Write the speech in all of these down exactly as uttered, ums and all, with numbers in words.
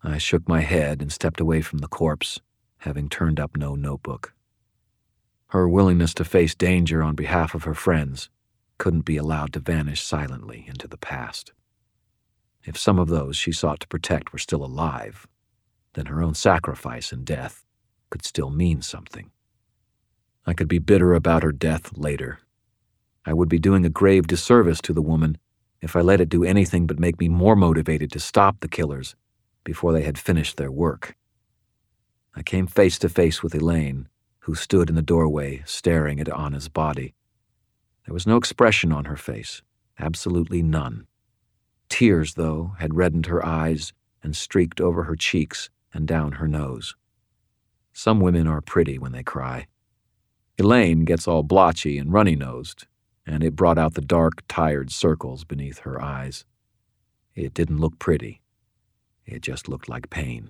I shook my head and stepped away from the corpse, having turned up no notebook. Her willingness to face danger on behalf of her friends couldn't be allowed to vanish silently into the past. If some of those she sought to protect were still alive, then her own sacrifice and death could still mean something. I could be bitter about her death later. I would be doing a grave disservice to the woman if I let it do anything but make me more motivated to stop the killers before they had finished their work. I came face to face with Elaine, who stood in the doorway staring at Anna's body. There was no expression on her face, absolutely none. Tears, though, had reddened her eyes and streaked over her cheeks and down her nose. Some women are pretty when they cry. Elaine gets all blotchy and runny-nosed, and it brought out the dark, tired circles beneath her eyes. It didn't look pretty. It just looked like pain.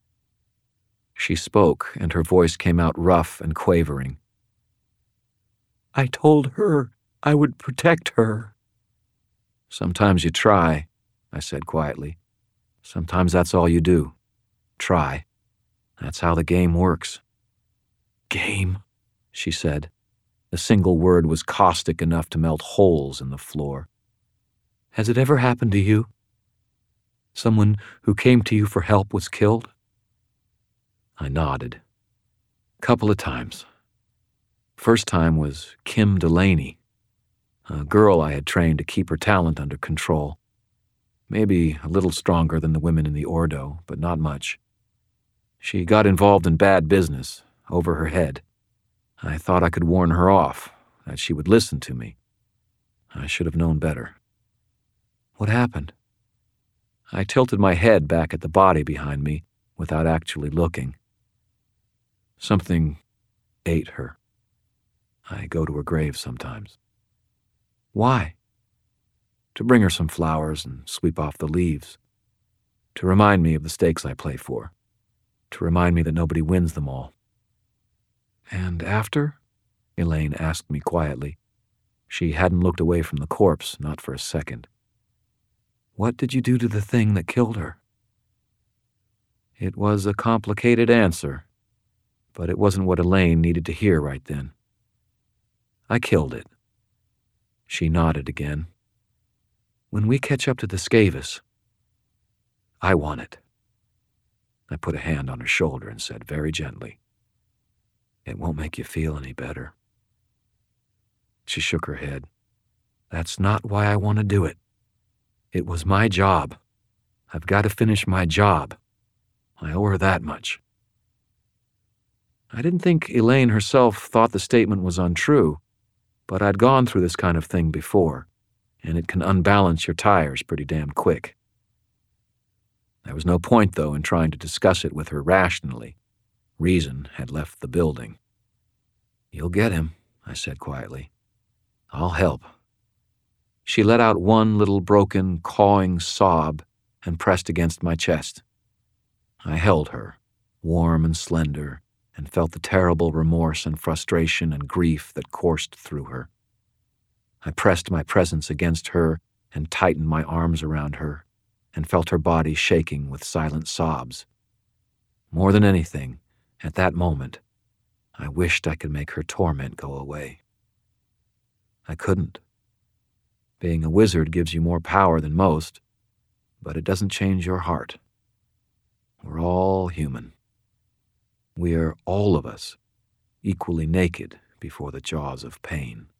She spoke, and her voice came out rough and quavering. "I told her I would protect her." "Sometimes you try," I said quietly. "Sometimes that's all you do. Try. That's how the game works." "Game," she said. The single word was caustic enough to melt holes in the floor. "Has it ever happened to you? Someone who came to you for help was killed?" I nodded. "Couple of times. First time was Kim Delaney, a girl I had trained to keep her talent under control. Maybe a little stronger than the women in the Ordo, but not much. She got involved in bad business, over her head. I thought I could warn her off, that she would listen to me. I should have known better." "What happened?" I tilted my head back at the body behind me without actually looking. "Something ate her. I go to her grave sometimes." "Why?" "To bring her some flowers and sweep off the leaves. To remind me of the stakes I play for. To remind me that nobody wins them all." "And after?" Elaine asked me quietly. She hadn't looked away from the corpse, not for a second. "What did you do to the thing that killed her?" It was a complicated answer, but it wasn't what Elaine needed to hear right then. "I killed it." She nodded again. "When we catch up to the Skavis, I want it." I put a hand on her shoulder and said very gently, "It won't make you feel any better." She shook her head. "That's not why I want to do it. It was my job. I've got to finish my job. I owe her that much." I didn't think Elaine herself thought the statement was untrue, but I'd gone through this kind of thing before, and it can unbalance your tires pretty damn quick. There was no point, though, in trying to discuss it with her rationally. Reason had left the building. "You'll get him," I said quietly. "I'll help." She let out one little broken, cawing sob and pressed against my chest. I held her, warm and slender, and felt the terrible remorse and frustration and grief that coursed through her. I pressed my presence against her and tightened my arms around her, and felt her body shaking with silent sobs. More than anything, at that moment, I wished I could make her torment go away. I couldn't. Being a wizard gives you more power than most, but it doesn't change your heart. We're all human. We are, all of us, equally naked before the jaws of pain.